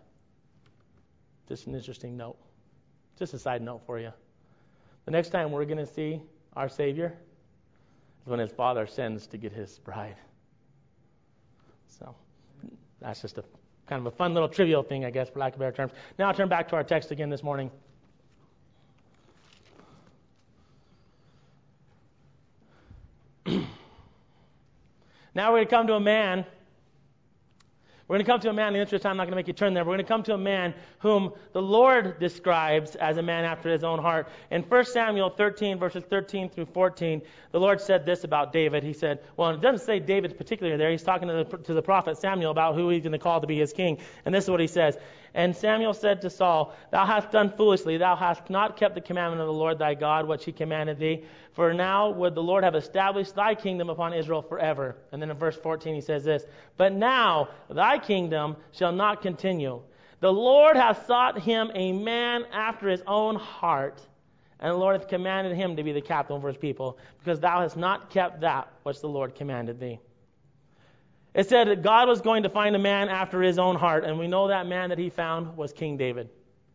Just an interesting note. Just a side note for you. The next time we're going to see our Savior is when his father sends to get his bride. So that's just a kind of a fun little trivial thing, I guess, for lack of better terms. Now I'll turn back to our text again this morning. Now we're going to come to a man. We're going to come to a man. In the interest of time, I'm not going to make you turn there. We're going to come to a man whom the Lord describes as a man after his own heart. In 1 Samuel 13, verses 13 through 14, the Lord said this about David. He said, well, it doesn't say David particularly there. He's talking to the prophet Samuel about who he's going to call to be his king. And this is what he says. And Samuel said to Saul, Thou hast done foolishly. Thou hast not kept the commandment of the Lord thy God, which he commanded thee. For now would the Lord have established thy kingdom upon Israel forever. And then in verse 14 he says this, But now thy kingdom shall not continue. The Lord hath sought him a man after his own heart, and the Lord hath commanded him to be the captain over his people, because thou hast not kept that which the Lord commanded thee. It said that God was going to find a man after his own heart, and we know that man that he found was King David.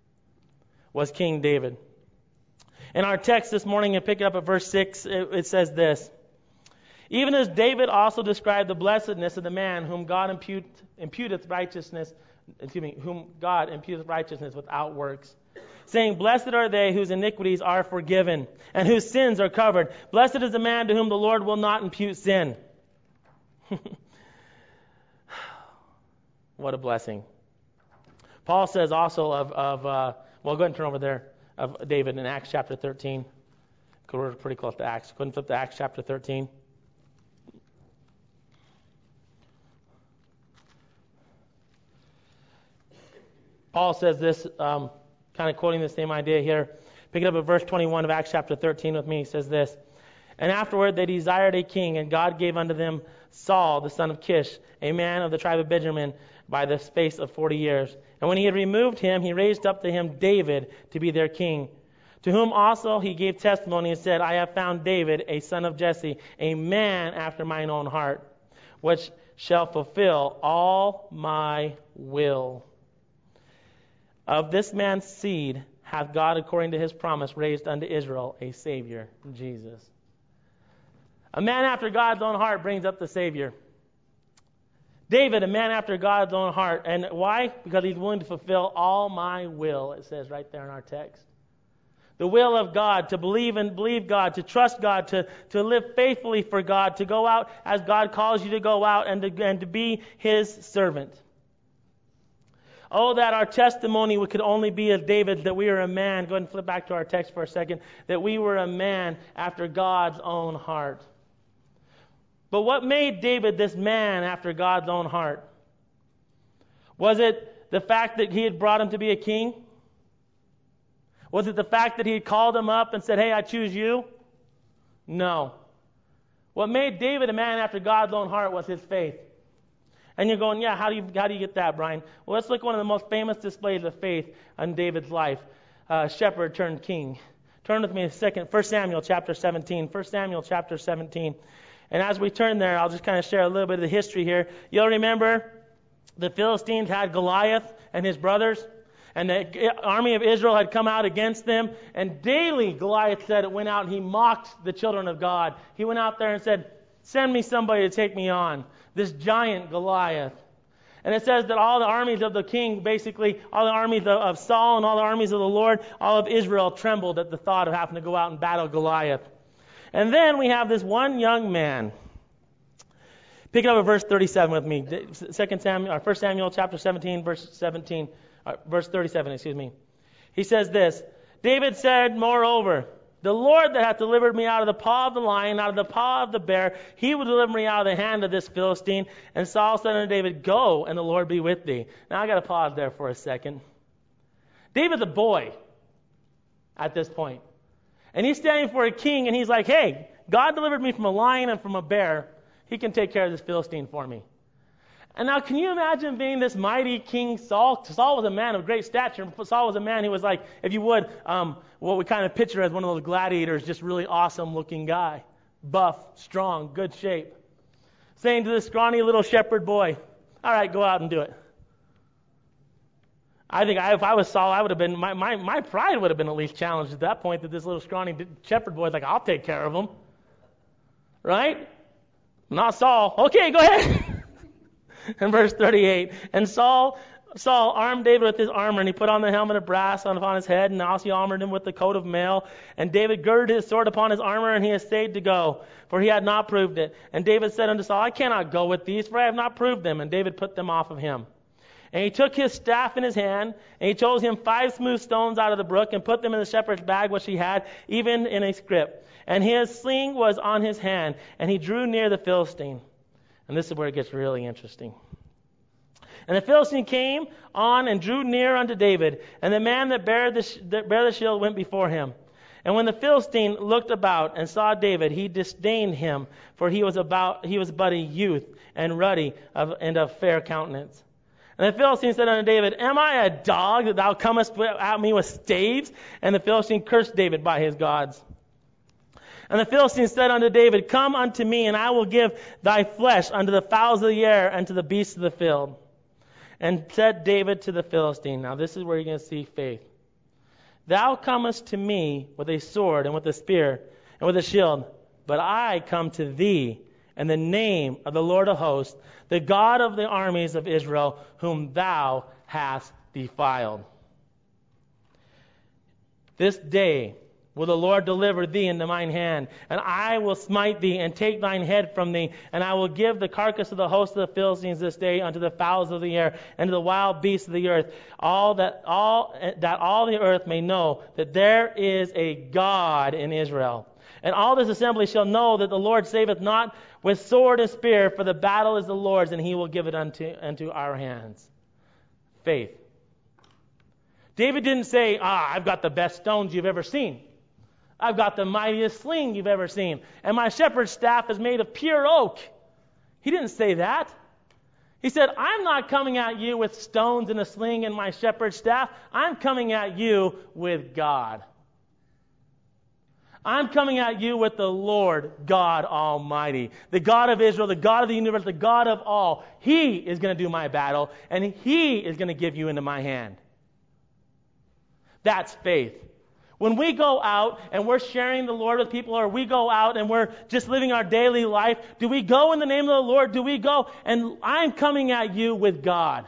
In our text this morning, and pick it up at verse 6, it says this, Even as David also described the blessedness of the man whom God imputeth righteousness without works, saying, Blessed are they whose iniquities are forgiven, and whose sins are covered. Blessed is the man to whom the Lord will not impute sin. What a blessing. Paul says also go ahead and turn over there, of David in Acts chapter 13. We're pretty close to Acts. Go ahead and flip to Acts chapter 13. Paul says this, kind of quoting the same idea here. Pick it up at verse 21 of Acts chapter 13 with me. He says this, And afterward they desired a king, and God gave unto them Saul, the son of Kish, a man of the tribe of Benjamin, by the space of 40 years. And when he had removed him, he raised up to him David to be their king, to whom also he gave testimony and said, I have found David, a son of Jesse, a man after mine own heart, which shall fulfill all my will. Of this man's seed hath God, according to his promise, raised unto Israel a Savior, Jesus. A man after God's own heart brings up the Savior. David, a man after God's own heart. And why? Because he's willing to fulfill all my will, it says right there in our text. The will of God, to believe God, to trust God, to live faithfully for God, to go out as God calls you to go out and to be His servant. Oh, that our testimony could only be as David's, that we are a man. Go ahead and flip back to our text for a second. That we were a man after God's own heart. But what made David this man after God's own heart? Was it the fact that he had brought him to be a king? Was it the fact that he had called him up and said, hey, I choose you? No. What made David a man after God's own heart was his faith. And you're going, yeah, how do you get that, Brian? Well, let's look at one of the most famous displays of faith in David's life. Shepherd turned king. Turn with me to 1 Samuel chapter 17. 1 Samuel chapter 17. And as we turn there, I'll just kind of share a little bit of the history here. You'll remember the Philistines had Goliath and his brothers. And the army of Israel had come out against them. And daily, Goliath said, it went out and he mocked the children of God. He went out there and said, send me somebody to take me on. This giant Goliath. And it says that all the armies of the king, basically, all the armies of Saul and all the armies of the Lord, all of Israel trembled at the thought of having to go out and battle Goliath. And then we have this one young man. Pick up at verse 37 with me. 1 Samuel chapter 17, verse 37, excuse me. He says this, David said, moreover, the Lord that hath delivered me out of the paw of the lion, out of the paw of the bear, he will deliver me out of the hand of this Philistine. And Saul said unto David, go, and the Lord be with thee. Now I got to pause there for a second. David's a boy at this point. And he's standing for a king, and he's like, hey, God delivered me from a lion and from a bear. He can take care of this Philistine for me. And now, can you imagine being this mighty King Saul? Saul was a man of great stature. Saul was a man who was like, if you would, what we kind of picture as one of those gladiators, just really awesome-looking guy. Buff, strong, good shape. Saying to this scrawny little shepherd boy, all right, go out and do it. I think if I was Saul, I would have been, my pride would have been at least challenged at that point, that this little scrawny shepherd boy is like, I'll take care of him. Right? Not Saul. Okay, go ahead. In verse 38, and Saul armed David with his armor, and he put on the helmet of brass upon his head, and also he armored him with the coat of mail. And David girded his sword upon his armor, and he essayed to go, for he had not proved it. And David said unto Saul, I cannot go with these, for I have not proved them. And David put them off of him. And he took his staff in his hand, and he chose him 5 smooth stones out of the brook, and put them in the shepherd's bag which he had, even in a scrip. And his sling was on his hand, and he drew near the Philistine. And this is where it gets really interesting. And the Philistine came on and drew near unto David, and the man that bare the shield went before him. And when the Philistine looked about and saw David, he disdained him, for he was but a youth, and ruddy, and of fair countenance. And the Philistine said unto David, am I a dog that thou comest at me with staves? And the Philistine cursed David by his gods. And the Philistine said unto David, come unto me, and I will give thy flesh unto the fowls of the air and to the beasts of the field. And said David to the Philistine, now this is where you're going to see faith. Thou comest to me with a sword and with a spear and with a shield, but I come to thee in the name of the Lord of hosts, the God of the armies of Israel, whom thou hast defiled. This day will the Lord deliver thee into mine hand, and I will smite thee and take thine head from thee, and I will give the carcass of the host of the Philistines this day unto the fowls of the air and to the wild beasts of the earth, that all the earth may know that there is a God in Israel. And all this assembly shall know that the Lord saveth not with sword and spear, for the battle is the Lord's, and he will give it unto our hands. Faith. David didn't say, I've got the best stones you've ever seen. I've got the mightiest sling you've ever seen. And my shepherd's staff is made of pure oak. He didn't say that. He said, I'm not coming at you with stones and a sling and my shepherd's staff. I'm coming at you with God. I'm coming at you with the Lord God Almighty, the God of Israel, the God of the universe, the God of all. He is going to do my battle, and he is going to give you into my hand. That's faith. When we go out and we're sharing the Lord with people, or we go out and we're just living our daily life, do we go in the name of the Lord? Do we go and I'm coming at you with God?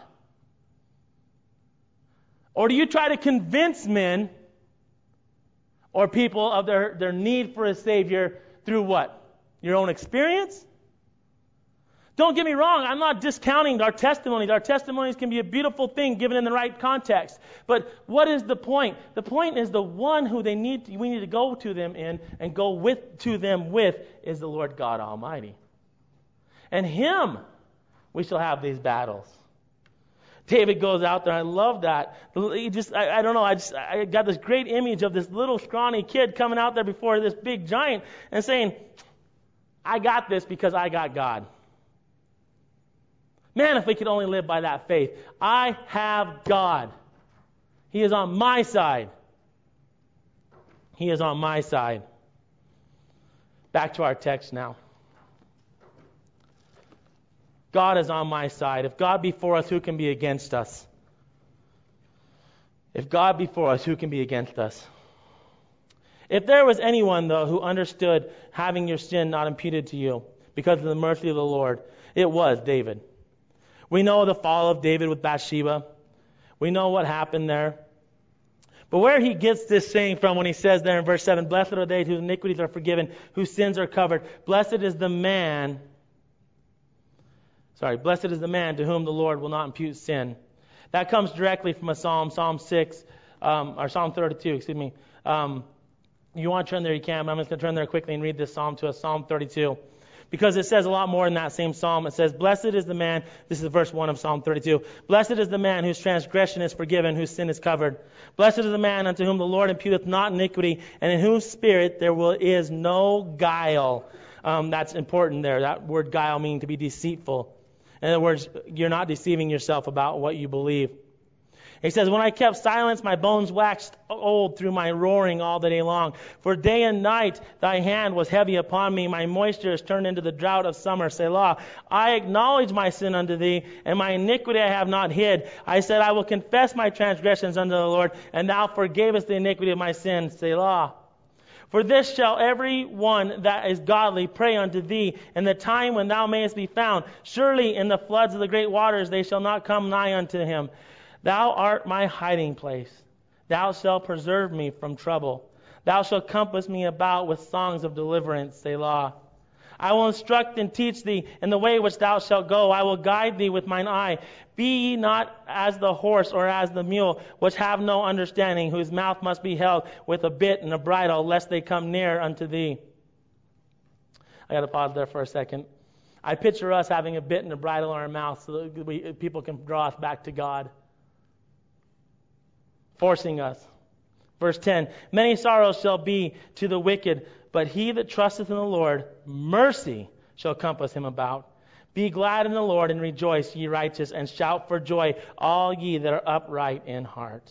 Or do you try to convince men or people of their need for a Savior through what? Your own experience? Don't get me wrong, I'm not discounting our testimonies. Our testimonies can be a beautiful thing given in the right context. But what is the point? The point is the one who we need to go to them in and go to them with is the Lord God Almighty. And Him we shall have these battles. David goes out there. I love that. I don't know. I got this great image of this little scrawny kid coming out there before this big giant and saying, I got this because I got God. Man, if we could only live by that faith. I have God. He is on my side. He is on my side. Back to our text now. God is on my side. If God be for us, who can be against us? If God be for us, who can be against us? If there was anyone, though, who understood having your sin not imputed to you because of the mercy of the Lord, it was David. We know the fall of David with Bathsheba. We know what happened there. But where he gets this saying from when he says there in verse 7, blessed are they whose iniquities are forgiven, whose sins are covered. Blessed is the man to whom the Lord will not impute sin. That comes directly from a Psalm 6, or Psalm 32, excuse me. You want to turn there, you can, but I'm just going to turn there quickly and read this Psalm to us, Psalm 32. Because it says a lot more in that same psalm. It says, blessed is the man, this is verse 1 of Psalm 32. Blessed is the man whose transgression is forgiven, whose sin is covered. Blessed is the man unto whom the Lord imputeth not iniquity, and in whose spirit is no guile. That's important there. That word guile meaning to be deceitful. In other words, you're not deceiving yourself about what you believe. He says, when I kept silence, my bones waxed old through my roaring all the day long. For day and night thy hand was heavy upon me. My moisture is turned into the drought of summer. Selah. I acknowledge my sin unto thee, and my iniquity I have not hid. I said, I will confess my transgressions unto the Lord, and thou forgavest the iniquity of my sin. Selah. For this shall every one that is godly pray unto thee in the time when thou mayest be found. Surely in the floods of the great waters they shall not come nigh unto him. Thou art my hiding place. Thou shalt preserve me from trouble. Thou shalt compass me about with songs of deliverance. Selah. I will instruct and teach thee in the way which thou shalt go. I will guide thee with mine eye. Be ye not as the horse or as the mule, which have no understanding, whose mouth must be held with a bit and a bridle, lest they come near unto thee. I got to pause there for a second. I picture us having a bit and a bridle in our mouth so that people can draw us back to God. Forcing us. Verse 10, many sorrows shall be to the wicked, but he that trusteth in the Lord, mercy shall compass him about. Be glad in the Lord and rejoice, ye righteous, and shout for joy, all ye that are upright in heart.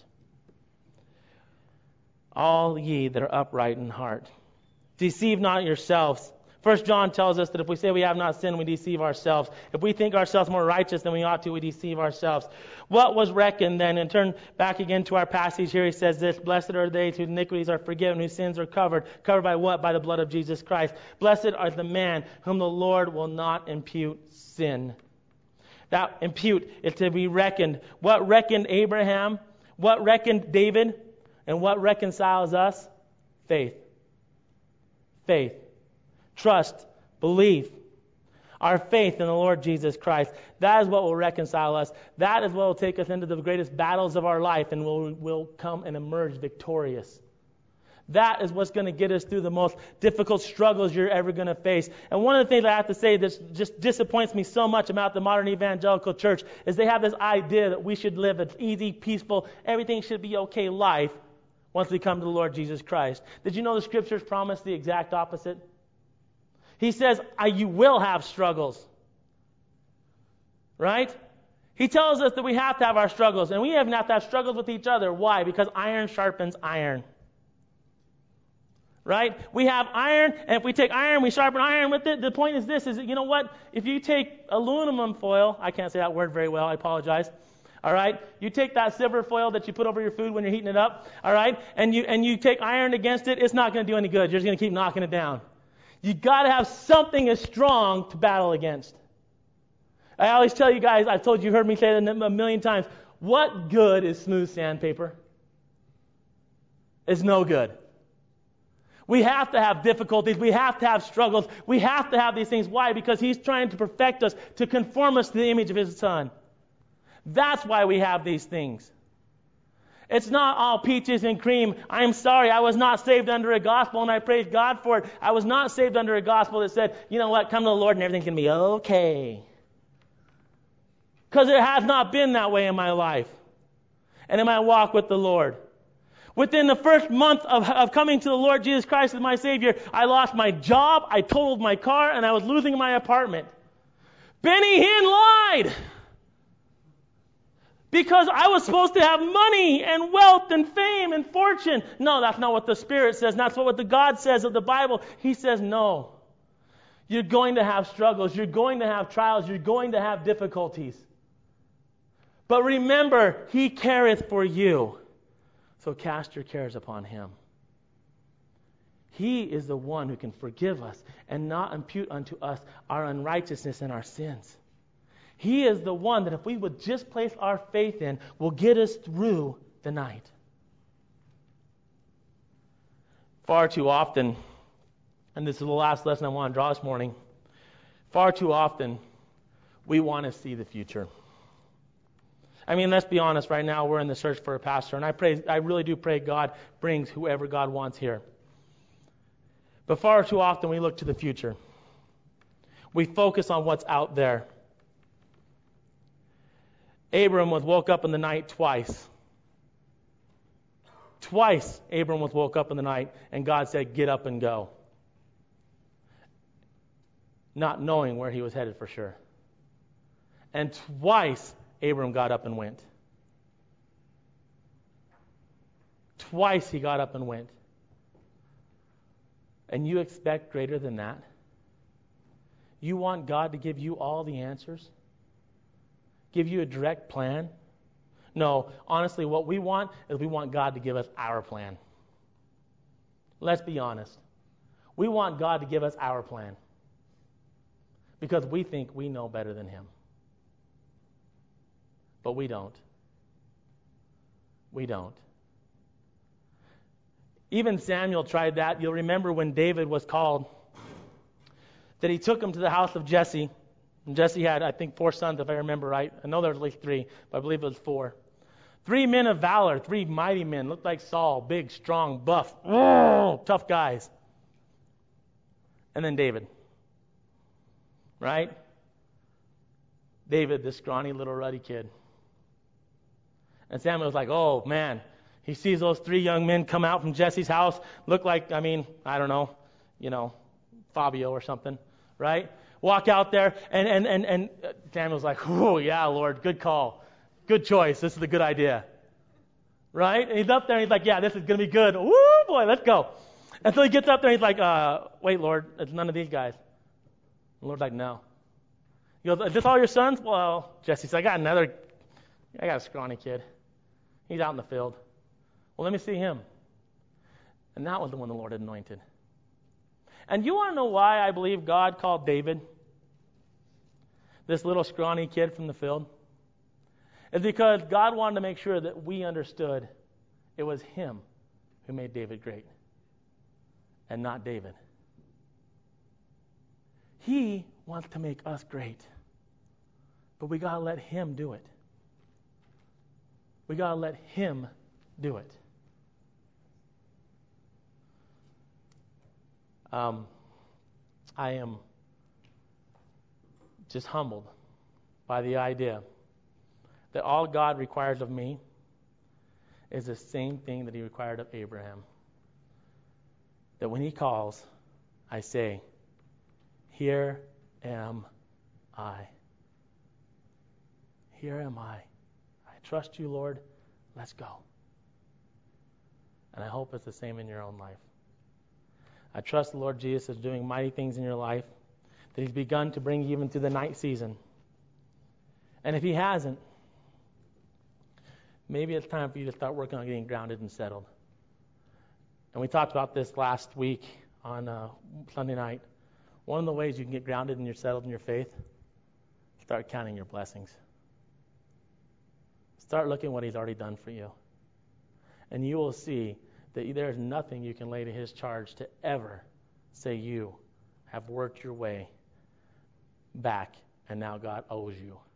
All ye that are upright in heart. Deceive not yourselves. 1 John tells us that if we say we have not sinned, we deceive ourselves. If we think ourselves more righteous than we ought to, we deceive ourselves. What was reckoned then? And turn back again to our passage here. He says this, blessed are they whose iniquities are forgiven, whose sins are covered. Covered by what? By the blood of Jesus Christ. Blessed are the man whom the Lord will not impute sin. That impute is to be reckoned. What reckoned Abraham? What reckoned David? And what reconciles us? Faith. Faith. Trust, belief, our faith in the Lord Jesus Christ. That is what will reconcile us. That is what will take us into the greatest battles of our life, and we'll come and emerge victorious. That is what's going to get us through the most difficult struggles you're ever going to face. And one of the things I have to say that just disappoints me so much about the modern evangelical church is they have this idea that we should live an easy, peaceful, everything should be okay life once we come to the Lord Jesus Christ. Did you know the Scriptures promise the exact opposite? He says, you will have struggles. Right? He tells us that we have to have our struggles. And we have to have struggles with each other. Why? Because iron sharpens iron. Right? We have iron, and if we take iron, we sharpen iron with it. The point is this, is that, you know what? If you take aluminum foil, I can't say that word very well, I apologize. All right? You take that silver foil that you put over your food when you're heating it up, all right? And you take iron against it, it's not going to do any good. You're just going to keep knocking it down. You got to have something as strong to battle against. I always tell you guys, I've told you, heard me say it a million times, what good is smooth sandpaper? It's no good. We have to have difficulties. We have to have struggles. We have to have these things. Why? Because He's trying to perfect us, to conform us to the image of His Son. That's why we have these things. It's not all peaches and cream. I'm sorry, I was not saved under a gospel, and I praise God for it. I was not saved under a gospel that said, you know what, come to the Lord and everything's going to be okay. Because it has not been that way in my life and in my walk with the Lord. Within the first month of coming to the Lord Jesus Christ as my Savior, I lost my job, I totaled my car, and I was losing my apartment. Benny Hinn lied! Because I was supposed to have money and wealth and fame and fortune. No, that's not what the Spirit says. That's what the God says of the Bible. He says no. You're going to have struggles. You're going to have trials. You're going to have difficulties. But remember, He careth for you. So cast your cares upon Him. He is the one who can forgive us and not impute unto us our unrighteousness and our sins. He is the one that if we would just place our faith in, will get us through the night. Far too often, and this is the last lesson I want to draw this morning, far too often we want to see the future. I mean, let's be honest, right now we're in the search for a pastor, and I really do pray God brings whoever God wants here. But far too often we look to the future. We focus on what's out there. Abram was woke up in the night twice. Twice Abram was woke up in the night, and God said, get up and go. Not knowing where he was headed for sure. And twice Abram got up and went. Twice he got up and went. And you expect greater than that? You want God to give you all the answers? Give you a direct plan? No, honestly, what we want is we want God to give us our plan. Let's be honest. We want God to give us our plan because we think we know better than Him. But we don't. We don't. Even Samuel tried that. You'll remember when David was called, that he took him to the house of Jesse. And Jesse had, I think, 4 sons, if I remember right. I know there was at least 3, but I believe it was 4. 3 men of valor, 3 mighty men, looked like Saul, big, strong, buff, tough guys. And then David. Right? David, this scrawny little ruddy kid. And Samuel was like, oh, man. He sees those 3 young men come out from Jesse's house, look like, I don't know, Fabio or something, right? Walk out there, and Samuel's like, oh, yeah, Lord, good call. Good choice. This is a good idea. Right? And he's up there, and he's like, yeah, this is going to be good. Woo, boy, let's go. And so he gets up there, and he's like, wait, Lord, it's none of these guys. The Lord's like, no. He goes, is this all your sons? Well, Jesse said, I got a scrawny kid. He's out in the field. Well, let me see him. And that was the one the Lord had anointed. And you want to know why I believe God called David this little scrawny kid from the field? It's because God wanted to make sure that we understood it was Him who made David great and not David. He wants to make us great, but we got to let Him do it. We got to let Him do it. I am just humbled by the idea that all God requires of me is the same thing that He required of Abraham. That when He calls, I say, here am I. Here am I. I trust You, Lord. Let's go. And I hope it's the same in your own life. I trust the Lord Jesus is doing mighty things in your life, that He's begun to bring you even through the night season. And if He hasn't, maybe it's time for you to start working on getting grounded and settled. And we talked about this last week on Sunday night. One of the ways you can get grounded and you're settled in your faith, start counting your blessings. Start looking what he's already done for you. And you will see that there is nothing you can lay to his charge to ever say you have worked your way back and now God owes you.